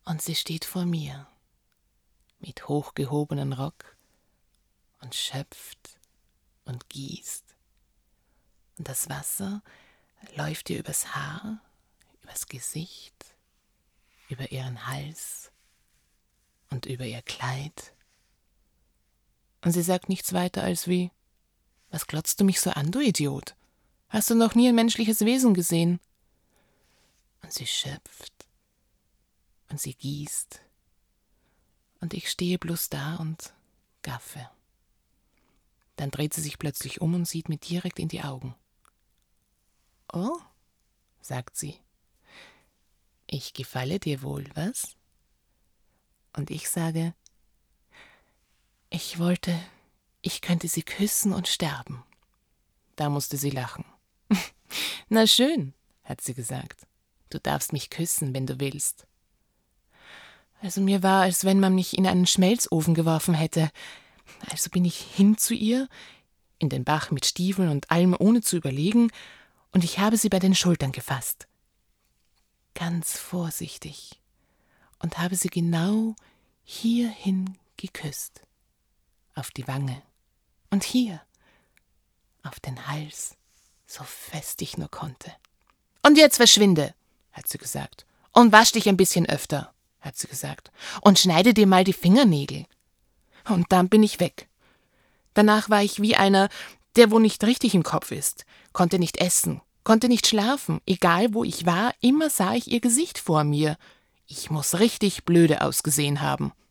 Und sie steht vor mir, mit hochgehobenen Rock und schöpft und gießt. Und das Wasser läuft ihr übers Haar, übers Gesicht, über ihren Hals und über ihr Kleid. Und sie sagt nichts weiter als wie: Was glotzt du mich so an, du Idiot? Hast du noch nie ein menschliches Wesen gesehen? Und sie schöpft und sie gießt und ich stehe bloß da und gaffe. Dann dreht sie sich plötzlich um und sieht mir direkt in die Augen. »Oh«, sagt sie, »ich gefalle dir wohl, was?« Und ich sage: »Ich wollte, ich könnte sie küssen und sterben.« Da musste sie lachen. »Na schön«, hat sie gesagt, »du darfst mich küssen, wenn du willst.« Also mir war, als wenn man mich in einen Schmelzofen geworfen hätte. Also bin ich hin zu ihr, in den Bach mit Stiefeln und allem ohne zu überlegen, und ich habe sie bei den Schultern gefasst. Ganz vorsichtig. Und habe sie genau hierhin geküsst. Auf die Wange. Und hier. Auf den Hals. So fest ich nur konnte. »Und jetzt verschwinde«, hat sie gesagt. »Und wasch dich ein bisschen öfter«, hat sie gesagt. »Und schneide dir mal die Fingernägel.« Und dann bin ich weg. Danach war ich wie einer, der wo nicht richtig im Kopf ist, konnte nicht essen, konnte nicht schlafen, egal wo ich war, immer sah ich ihr Gesicht vor mir. Ich muss richtig blöde ausgesehen haben.